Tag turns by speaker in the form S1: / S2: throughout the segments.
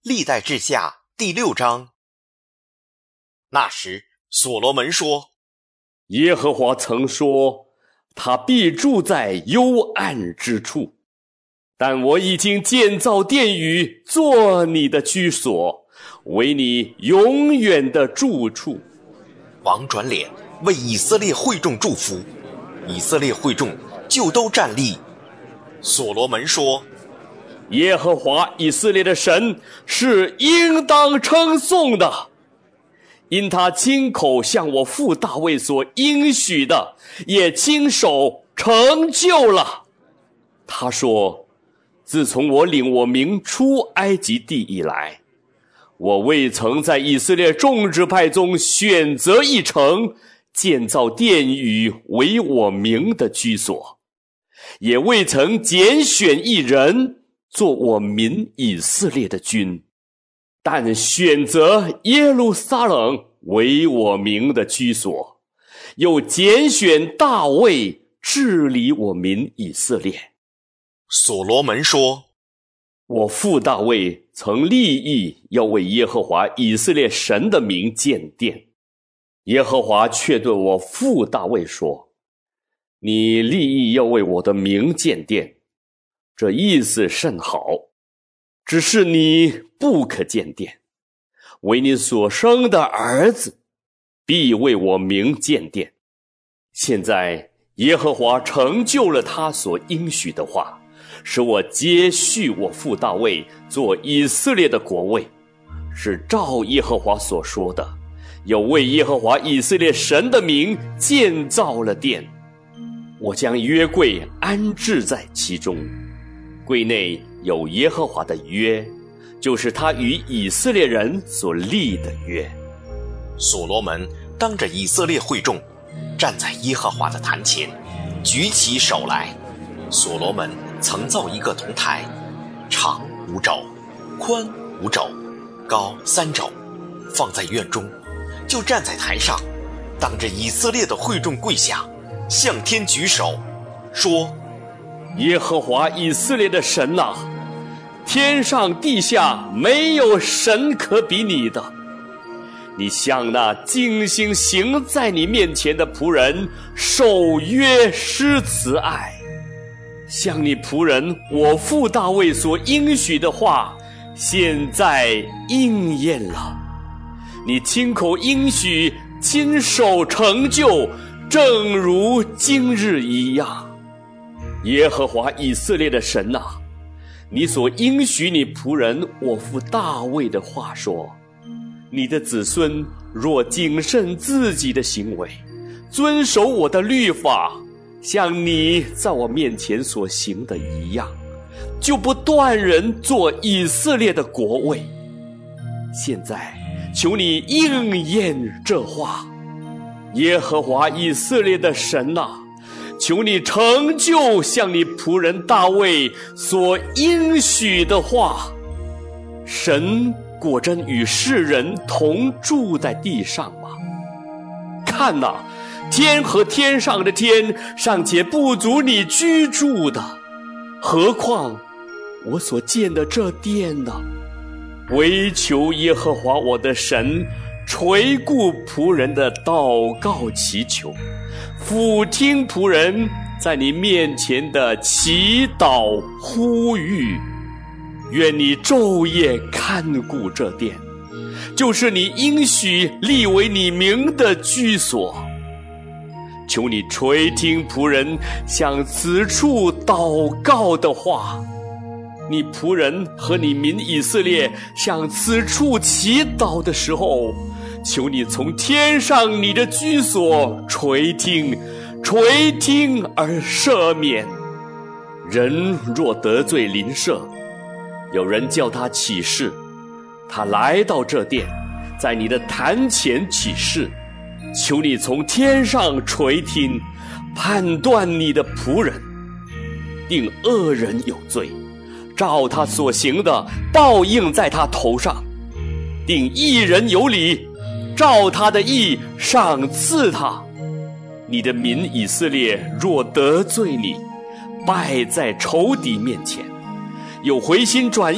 S1: 历代志下第6章。那时所罗门说，
S2: 耶和华曾说，他必住在幽暗之处，但我已经建造殿宇，做你的居所，为你永远的住处。
S1: 王转脸为以色列会众祝福，以色列会众就都站立。所罗门说，
S2: 耶和华以色列的神是应当称颂的，因他亲口向我父大卫所应许的，也亲手成就了。他说，自从我领我民出埃及地以来，我未曾在以色列众支派中选择一城，建造殿宇为我民的居所，也未曾拣选一人做我民以色列的君，但选择耶路撒冷为我民的居所，又拣选大卫治理我民以色列。
S1: 所罗门说，
S2: 我父大卫曾立意要为耶和华以色列神的名建殿，耶和华却对我父大卫说，你立意要为我的名建殿，这意思甚好，只是你不可建殿，为你所生的儿子必为我名建殿。现在耶和华成就了他所应许的话，使我接续我父大卫做以色列的国位，是照耶和华所说的，又为耶和华以色列神的名建造了殿。我将约柜安置在其中，柜内有耶和华的约，就是他与以色列人所立的约。
S1: 所罗门当着以色列会众，站在耶和华的坛前，举起手来。所罗门曾造一个铜台，长5肘，宽5肘，高3肘，放在院中，就站在台上，当着以色列的会众跪下，向天举手，说，
S2: 耶和华以色列的神啊，天上地下没有神可比你的。你向那尽心行在你面前的仆人守约施慈爱，向你仆人我父大卫所应许的话，现在应验了。你亲口应许，亲手成就，正如今日一样。耶和华以色列的神啊，你所应许你仆人我父大卫的话说，你的子孙若谨慎自己的行为，遵守我的律法，像你在我面前所行的一样，就不断人做以色列的国位。现在求你应验这话，耶和华以色列的神啊，求你成就像你仆人大卫所应许的话。神果真与世人同住在地上吗？看哪，天和天上的天尚且不足你居住的，何况我所建的这殿呢？唯求耶和华我的神垂顾仆人的祷告祈求，俯听仆人在你面前的祈祷呼吁。愿你昼夜看顾这殿，就是你应许立为你名的居所。求你垂听仆人向此处祷告的话，你仆人和你民以色列向此处祈祷的时候，求你从天上你的居所垂听而赦免。人若得罪邻舍，有人叫他起誓，他来到这殿，在你的坛前起誓，求你从天上垂听，判断你的仆人，定恶人有罪，照他所行的报应在他头上，定义人有理，照他的义赏赐他。你的民以色列若得罪你，败在仇敌面前，又回心转意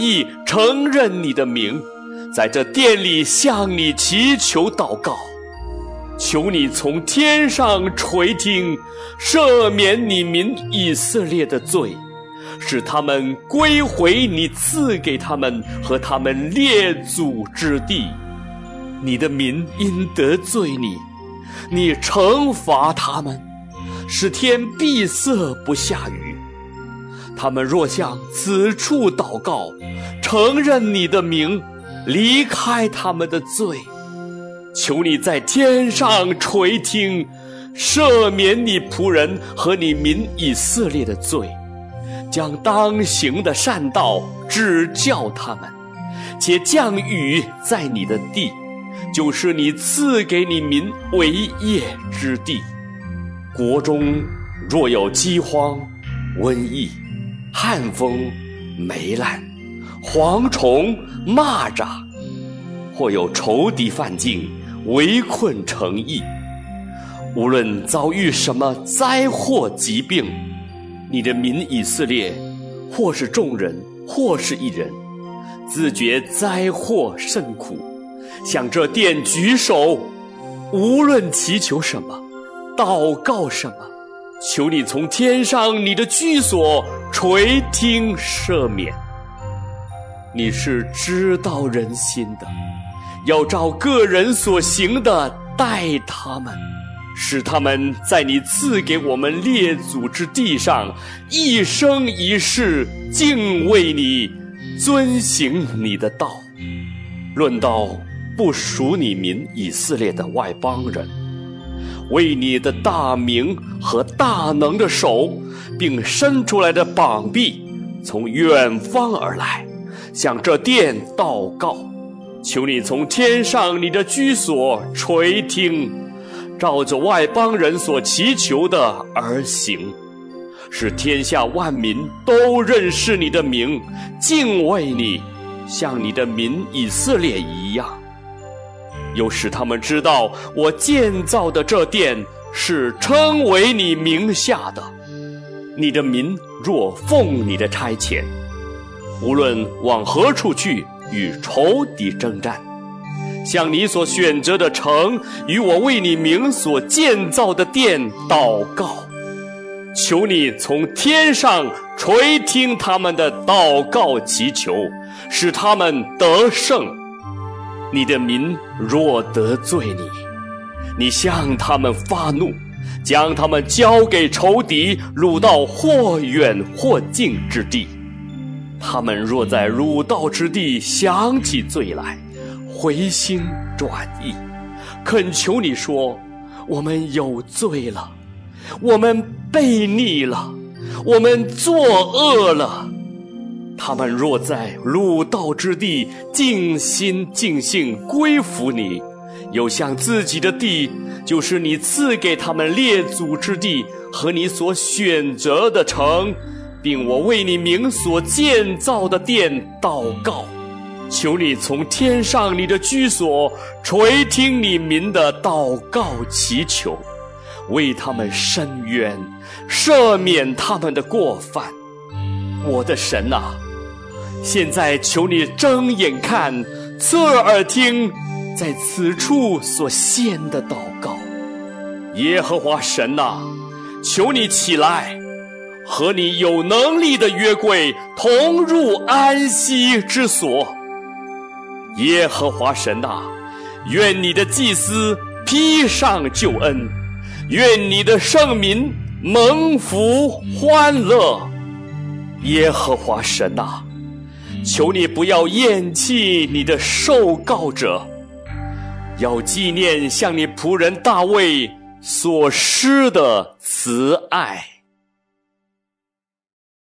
S2: 承认你的名，在这殿里向你祈求祷告。求你从天上垂听，赦免你民以色列的罪，使他们归回你赐给他们和他们列祖之地。你的民因得罪你，你惩罚他们，使天闭塞不下雨。他们若向此处祷告，承认你的名，离开他们的罪，求你在天上垂听，赦免你仆人和你民以色列的罪，将当行的善道指教他们，且降雨在你的地，就是你赐给你民为业之地。国中若有饥荒、瘟疫、旱风、霉烂、蝗虫、蚂蚱，或有仇敌犯境，围困城邑，无论遭遇什么灾祸疾病，你的民以色列，或是众人，或是一人，自觉灾祸甚苦，向这殿举手，无论祈求什么，祷告什么，求你从天上你的居所垂听赦免。你是知道人心的，要照个人所行的待他们，使他们在你赐给我们列祖之地上一生一世敬畏你，遵行你的道。论到不属你民以色列的外邦人，为你的大名和大能的手，并伸出来的膀臂，从远方而来，向这殿祷告，求你从天上你的居所垂听，照着外邦人所祈求的而行，使天下万民都认识你的名，敬畏你，像你的民以色列一样。又使他们知道我建造的这殿是称为你名下的。你的民若奉你的差遣，无论往何处去与仇敌征战，向你所选择的城与我为你名所建造的殿祷告，求你从天上垂听他们的祷告祈求，使他们得胜。你的民若得罪你，你向他们发怒，将他们交给仇敌，掳到或远或近之地。他们若在辱道之地想起罪来，回心转意，恳求你说，我们有罪了，我们悖逆了，我们作恶了。他们若在辱道之地尽心尽性归服你，又向自己的地，就是你赐给他们列祖之地和你所选择的城，并我为你名所建造的殿祷告，求你从天上你的居所垂听你民的祷告祈求，为他们伸冤，赦免他们的过犯。我的神啊，现在求你睁眼看，侧耳听，在此处所献的祷告。耶和华神啊，求你起来，和你有能力的约柜同入安息之所。耶和华神啊，愿你的祭司披上救恩，愿你的圣民蒙福欢乐。耶和华神啊，求你不要厌弃你的受膏者，要纪念向你仆人大卫所施的慈爱。